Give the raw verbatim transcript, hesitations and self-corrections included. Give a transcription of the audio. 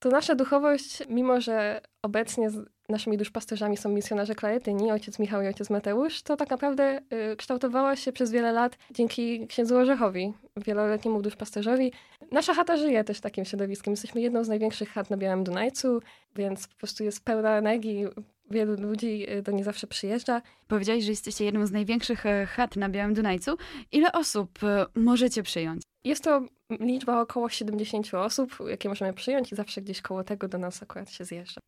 To nasza duchowość, mimo że obecnie z naszymi duszpasterzami są misjonarze klaretyni, ojciec Michał i ojciec Mateusz, to tak naprawdę y, kształtowała się przez wiele lat dzięki księdzu Orzechowi, wieloletniemu duszpasterzowi. Nasza chata żyje też takim środowiskiem. Jesteśmy jedną z największych chat na Białym Dunajcu, więc po prostu jest pełna energii. Wielu ludzi do niej zawsze przyjeżdża. Powiedziałeś, że jesteście jedną z największych e, chat na Białym Dunajcu. Ile osób e, możecie przyjąć? Jest to liczba około siedemdziesiąt osób, jakie możemy przyjąć i zawsze gdzieś koło tego do nas akurat się zjeżdża.